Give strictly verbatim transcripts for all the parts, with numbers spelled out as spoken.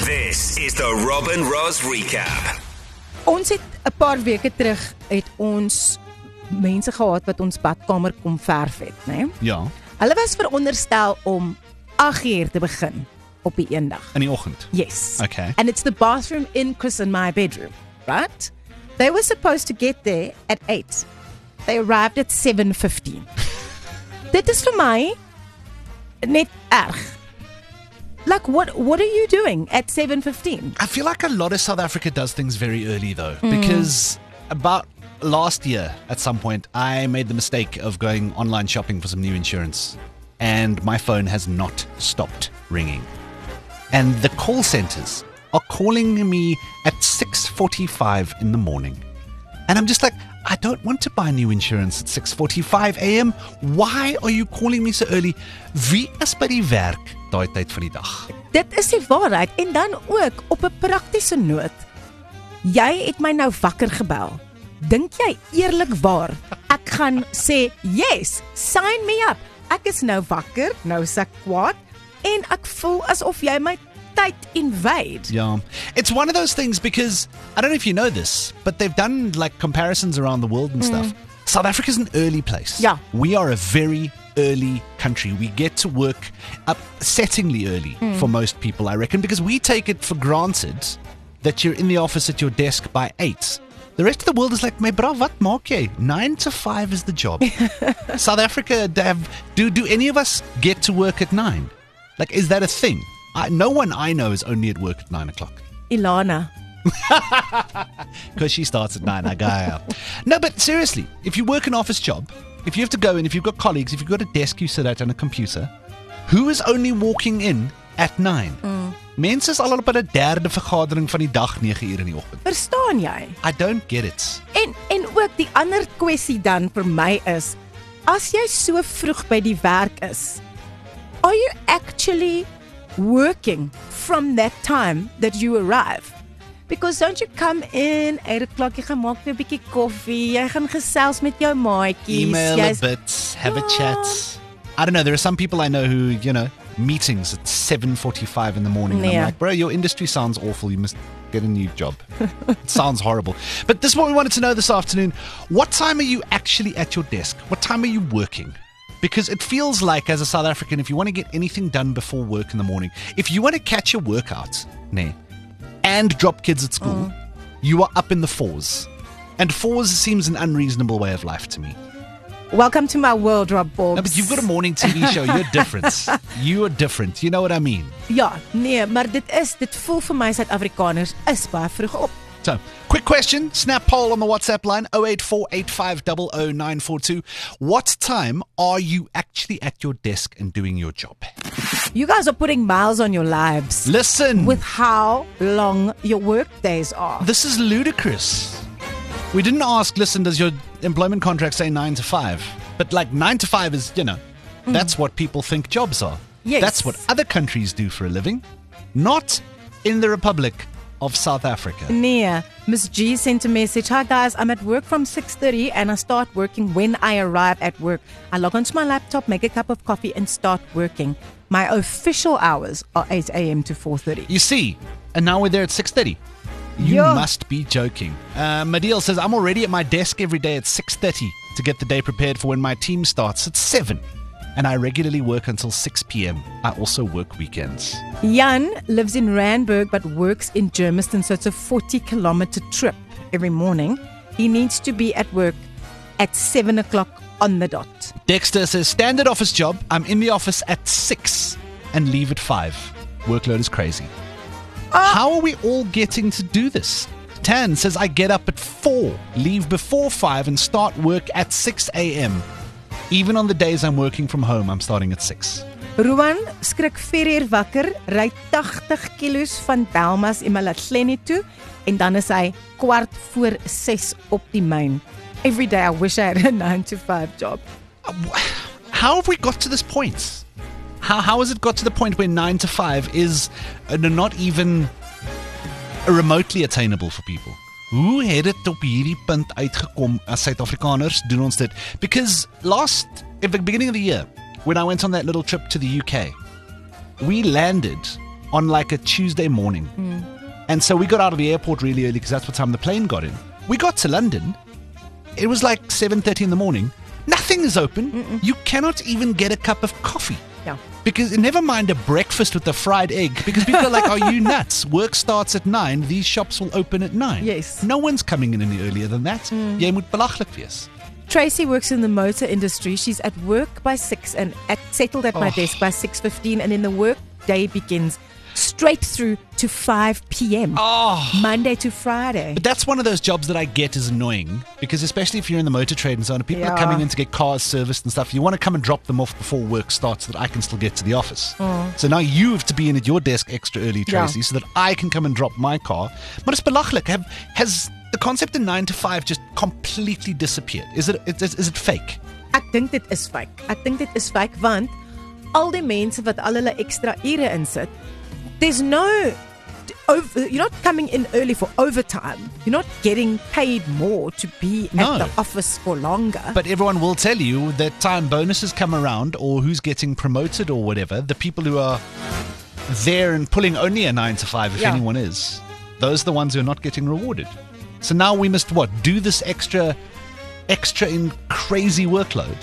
This is the Robin Ross Recap. Ons het 'n paar weke terug het ons mense gehad wat ons badkamer kom verf het, né? Nee? Ja. Hulle was veronderstel om agt uur te begin op die eendag. In die oggend. Yes. Okay. And it's the bathroom in Chris and my bedroom, right? They were supposed to get there at eight. They arrived at seven fifteen. Dit is vir my net erg. Like, what what are you doing at seven fifteen? I feel like a lot of South Africa does things very early though, mm. because about last year at some point I made the mistake of going online shopping for some new insurance, and my phone has not stopped ringing. And the call centers are calling me at six forty-five in the morning. And I'm just like, I don't want to buy new insurance at six forty-five a.m. Why are you calling me so early? Wie is by die werk daai tyd van die dag? Dit is die waarheid. En dan ook op 'n praktiese noot. Jy het my nou wakker gebel. Dink jy eerlikwaar ek gaan sê, "Yes, sign me up." Ek is nou wakker, nou is ek kwaad en ek voel asof jy my tyd invade. Yeah. It's one of those things because, I don't know if you know this, but they've done like comparisons around the world and mm. stuff. South Africa's an early place. Yeah. We are a very early country. We get to work upsettingly early mm. for most people, I reckon, because we take it for granted that you're in the office at your desk by eight. The rest of the world is like, my bra, wat maak jy? Nine to five is the job. South Africa, have, do, do any of us get to work at nine? Like, is that a thing? I, no one I know is only at work at nine o'clock. Ilana. Because she starts at nine, I go. No, but seriously, if you work an office job, if you have to go in, if you've got colleagues, if you've got a desk you sit at and a computer, who is only walking in at nine? Mm. Mense is al op 'n derde vergadering van die dag nege uur in die oggend. Verstaan jy? I don't get it. En en ook die ander kwessie dan vir my is, as jy so vroeg by die werk is, are you actually working from that time that you arrive? Because don't you come in eight o'clock, jy gaan maak 'n bietjie koffie, jy gaan gesels met jou maatjies, email jy's, a bit, have a chat. I don't know, there are some people I know who, you know, meetings at seven forty-five in the morning. And yeah. I'm like, bro, your industry sounds awful. You must get a new job. It sounds horrible. But this is what we wanted to know this afternoon. What time are you actually at your desk? What time are you working? Because it feels like, as a South African, if you want to get anything done before work in the morning, if you want to catch your workout, nah, and drop kids at school, mm. you are up in the fours. And fours seems an unreasonable way of life to me. Welcome to my world, Rob Bobbs. No, but you've got a morning T V show. You're different. You are different. You know what I mean? Ja, nee, maar dit is, dit voel vir my Suid-Afrikaners is baie vroeg op. So, quick question, snap poll on the WhatsApp line, oh eight four eight five zero zero nine four two. What time are you actually at your desk and doing your job? You guys are putting miles on your lives. Listen. With how long your work days are. This is ludicrous. We didn't ask, listen, does your employment contract say nine to five? But like nine to five is, you know, mm. that's what people think jobs are. Yes. That's what other countries do for a living. Not in the Republic of South Africa. Nee, Miss G sent a message. Hi guys, I'm at work from six thirty and I start working when I arrive at work. I log onto my laptop, make a cup of coffee and start working. My official hours are eight a.m. to four thirty. You see, and now we're there at six thirty. You yeah. must be joking. Uh, Madil says, I'm already at my desk every day at six thirty to get the day prepared for when my team starts at seven. And I regularly work until six p.m. I also work weekends. Jan lives in Randburg but works in Germiston, so it's a forty kilometer trip every morning. He needs to be at work at seven o'clock on the dot. Dexter says, standard office job. I'm in the office at six and leave at five. Workload is crazy. How are we all getting to do this? Tan says, I get up at four, leave before five and start work at six a.m. Even on the days I'm working from home, I'm starting at six. Ruan skrik vier uur wakker, ry eighty kilos van Belmas eMalahleni toe en dan is hy kwart voor ses op die myn. Every day I wish I had a nine to five job. How have we got to this point? How how has it got to the point where nine to five is uh, not even remotely attainable for people? Hoe het dit op hierdie punt uitgekom as Suid-Afrikaners doen ons dit? Because last, at the beginning of the year, when I went on that little trip to the U K, we landed on like a Tuesday morning. Mm. And so we got out of the airport really early because that's what time the plane got in. We got to London. It was like seven thirty in the morning. Nothing is open. Mm-mm. You cannot even get a cup of coffee. Yeah. Because never mind a breakfast with a fried egg. Because people are like, are you nuts? Work starts at nine. These shops will open at nine. Yes. No one's coming in any earlier than that. Mm. Jy moet belaglik wees. Tracy works in the motor industry. She's at work by six and at, settled at my Oh. desk by six fifteen, and then the work day begins straight through to five p.m. Oh. Monday to Friday. But that's one of those jobs that I get is annoying because especially if you're in the motor trade and so on, people Yeah. are coming in to get cars serviced and stuff. You want to come and drop them off before work starts so that I can still get to the office. Mm. So now you have to be in at your desk extra early, Tracy, Yeah. so that I can come and drop my car. But it's belachlik. Have, has the concept of nine to five just completely disappeared? Is it, is, is it fake? Ek dink dit is fake. Ek dink dit is fake want al die mense wat al hulle ekstra ure insit, there's no over, you're not coming in early for overtime. You're not getting paid more to be No. at the office for longer. But everyone will tell you that time bonuses come around or who's getting promoted or whatever. The people who are there and pulling only a nine to five, if Yeah. anyone is, those are the ones who are not getting rewarded. So now we must what? Do this extra, extra in crazy workload.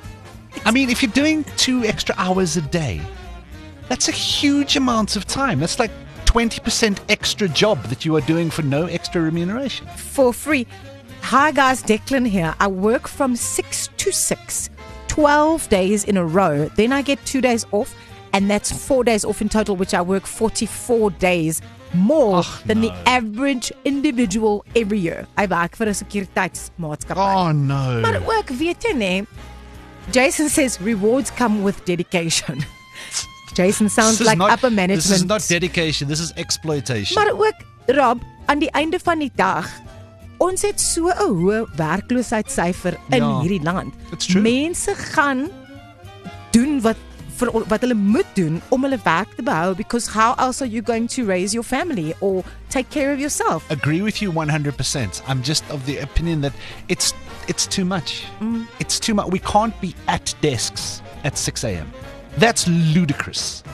I mean, if you're doing two extra hours a day, that's a huge amount of time. That's like twenty percent extra job that you are doing for no extra remuneration. For free. Hi guys, Declan here. I work from six to six, twelve days in a row. Then I get two days off, and that's four days off in total, which I work forty-four days more Ach, than no. the average individual every year. I werk vir 'n sekuriteitsmaatskappy. Oh no. Maar ook, weet jy nie, Jason says rewards come with dedication. Jason sounds This is like not- upper management. This is not dedication, this is exploitation. Maar ook, Rob, aan die einde van die dag, ons het so 'n hoë werkloosheidssyfer in Ja, hierdie land. it's true. Mense gaan doen wat vir wat hulle moet doen om hulle werk te behou, because how else are you going to raise your family or take care of yourself? Agree with you one hundred percent. I'm just of the opinion that it's it's too much. Mm. It's too much. We can't be at desks at six a.m. That's ludicrous.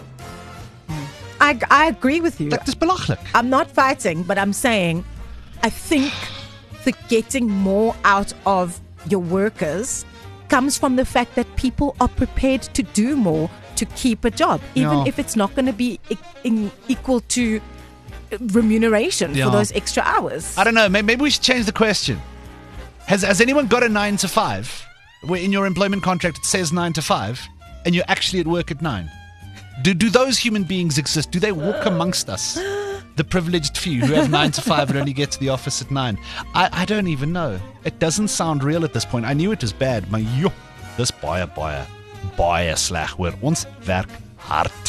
I, I agree with you. That is belachlik. I'm not fighting, but I'm saying I think the getting more out of your workers comes from the fact that people are prepared to do more to keep a job, even Yeah. if it's not going to be e- in equal to remuneration Yeah. for those extra hours. I don't know. may- Maybe we should change the question. Has Has anyone got a nine to five? Where in your employment contract it says nine to five, and you're actually at work at nine? Do do those human beings exist? Do they walk amongst us, the privileged few who have nine to five and only get to the office at nine? I, I don't even know. It doesn't sound real at this point. I knew it was bad, maar joh, dis baie baie baie sleg hoor. Ons werk hard.